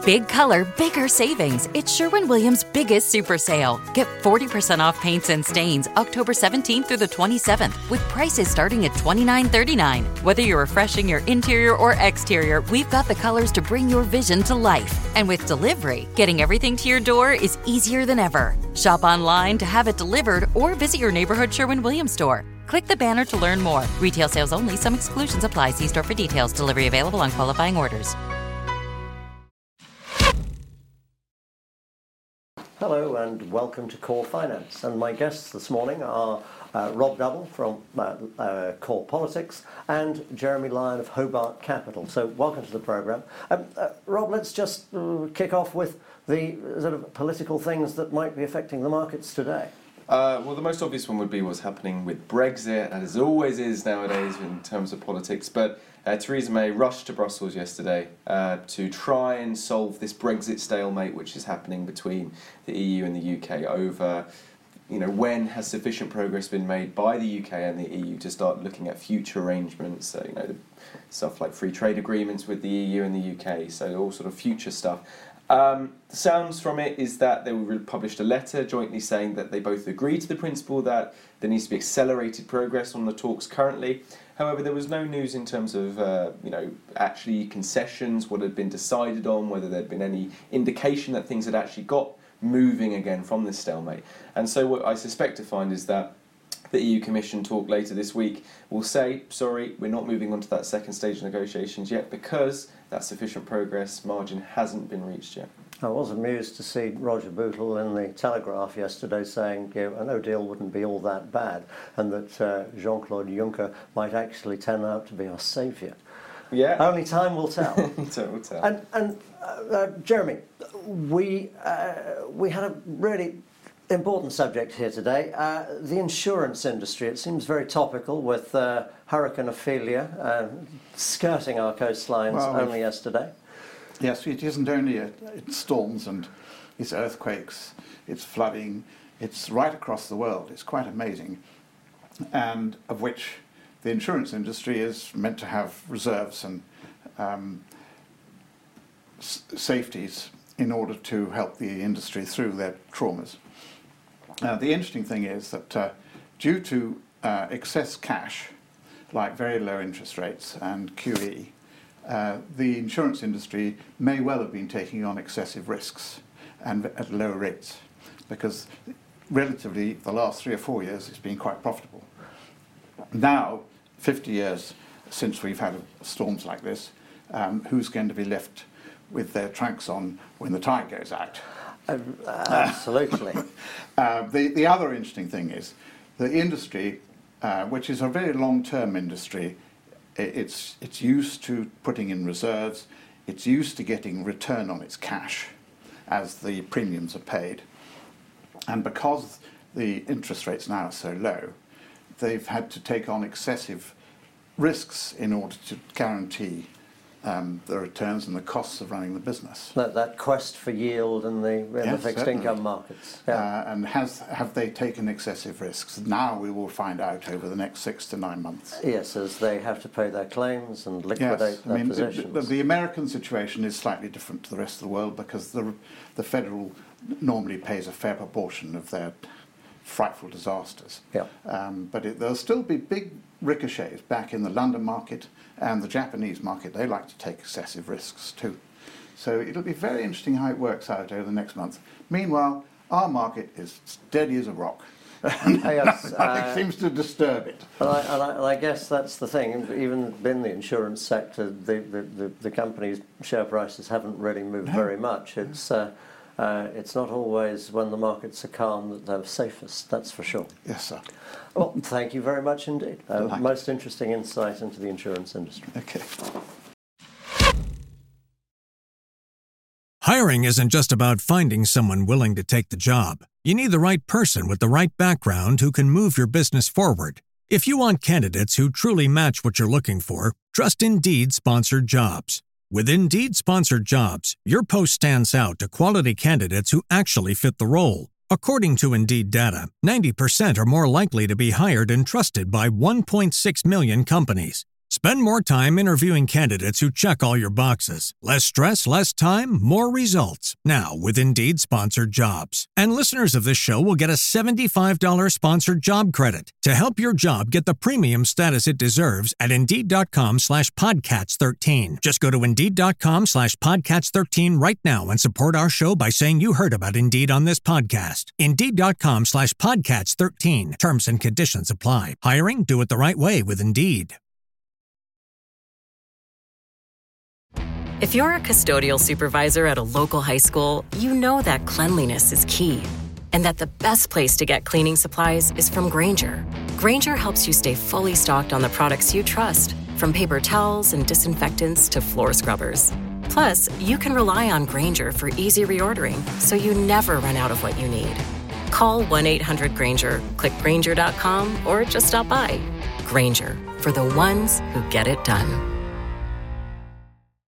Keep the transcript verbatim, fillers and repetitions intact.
Big color, bigger savings. It's Sherwin-Williams' biggest super sale. Get forty percent off paints and stains October seventeenth through the twenty-seventh with prices starting at twenty-nine thirty-nine. Whether you're refreshing your interior or exterior, we've got the colors to bring your vision to life. And with delivery, getting everything to your door is easier than ever. Shop online to have it delivered or visit your neighborhood Sherwin-Williams store. Click the banner to learn more. Retail sales only. Some exclusions apply. See store for details. Delivery available on qualifying orders. Hello and welcome to Core Finance. And my guests this morning are uh, Rob Double from uh, uh, Core Politics and Jeremy Lyon of Hobart Capital. So welcome to the programme. Um, uh, Rob, let's just uh, kick off with the sort of political things that might be affecting the markets today. Uh, well, the most obvious one would be what's happening with Brexit, as always is nowadays in terms of politics. But uh, Theresa May rushed to Brussels yesterday uh, to try and solve this Brexit stalemate, which is happening between the E U and the U K over, you know, when has sufficient progress been made by the U K and the E U to start looking at future arrangements. So, you know, the stuff like free trade agreements with the E U and the U K. So all sort of future stuff. Um, the sounds from it is that they published a letter jointly saying that they both agree to the principle that there needs to be accelerated progress on the talks currently. However, there was no news in terms of, uh, you know, actually concessions, what had been decided on, whether there had been any indication that things had actually got moving again from this stalemate. And so what I suspect to find is that the E U Commission talk later this week will say, sorry, we're not moving on to that second stage of negotiations yet because that sufficient progress margin hasn't been reached yet. I was amused to see Roger Bootle in the Telegraph yesterday saying, you know, a no deal wouldn't be all that bad and that uh, Jean-Claude Juncker might actually turn out to be our saviour. Yeah. Only time will tell. Time will tell. And, and uh, uh, Jeremy, we uh, we had a really important subject here today, uh, the insurance industry. It seems very topical with uh, Hurricane Ophelia uh, skirting our coastlines well, only yesterday. Yes, it isn't only a, it's storms and it's earthquakes, it's flooding, it's right across the world. It's quite amazing, and of which the insurance industry is meant to have reserves and um, s- safeties in order to help the industry through their traumas. Uh, the interesting thing is that uh, due to uh, excess cash, like very low interest rates and Q E, uh, the insurance industry may well have been taking on excessive risks and at low rates, because relatively the last three or four years it's been quite profitable. Now, fifty years since we've had storms like this, um, who's going to be left with their trunks on when the tide goes out? Uh, absolutely. uh, the, the other interesting thing is the industry, uh, which is a very long-term industry, it's, it's used to putting in reserves, it's used to getting return on its cash as the premiums are paid. And because the interest rates now are so low, they've had to take on excessive risks in order to guarantee Um, the returns and the costs of running the business. That, that quest for yield in the, in yes, the fixed certainly. income markets. Yeah. Uh, and has, have they taken excessive risks? Now we will find out over the next six to nine months. Yes, as they have to pay their claims and liquidate yes, their I mean, positions. the, the, the American situation is slightly different to the rest of the world because the, the federal normally pays a fair proportion of their frightful disasters. Yeah. Um, but it, there'll still be big ricochets back in the London market and the Japanese market. They like to take excessive risks too. So it'll be very interesting how it works out over the next month. Meanwhile, our market is steady as a rock. Yes, Nothing uh, seems to disturb it. And I, and, I, and I guess that's the thing. Even in the insurance sector, the, the, the, the companies' share prices haven't really moved No. very much. It's uh, uh, it's not always when the markets are calm that they're safest, that's for sure. Yes, sir. Well, thank you very much indeed. Uh, Thank most interesting insight into the insurance industry. Okay. Hiring isn't just about finding someone willing to take the job. You need the right person with the right background who can move your business forward. If you want candidates who truly match what you're looking for, trust Indeed Sponsored Jobs. With Indeed Sponsored Jobs, your post stands out to quality candidates who actually fit the role. According to Indeed data, ninety percent are more likely to be hired and trusted by one point six million companies. Spend more time interviewing candidates who check all your boxes. Less stress, less time, more results. Now, with Indeed Sponsored Jobs. And listeners of this show will get a seventy-five dollars sponsored job credit to help your job get the premium status it deserves at Indeed.com slash Podcats 13. Just go to Indeed.com slash Podcats 13 right now and support our show by saying you heard about Indeed on this podcast. Indeed.com slash Podcats 13. Terms and conditions apply. Hiring? Do it the right way with Indeed. If you're a custodial supervisor at a local high school, you know that cleanliness is key, and that the best place to get cleaning supplies is from Grainger. Grainger helps you stay fully stocked on the products you trust, from paper towels and disinfectants to floor scrubbers. Plus, you can rely on Grainger for easy reordering, so you never run out of what you need. Call one eight hundred Grainger, click Grainger dot com, or just stop by. Grainger, for the ones who get it done.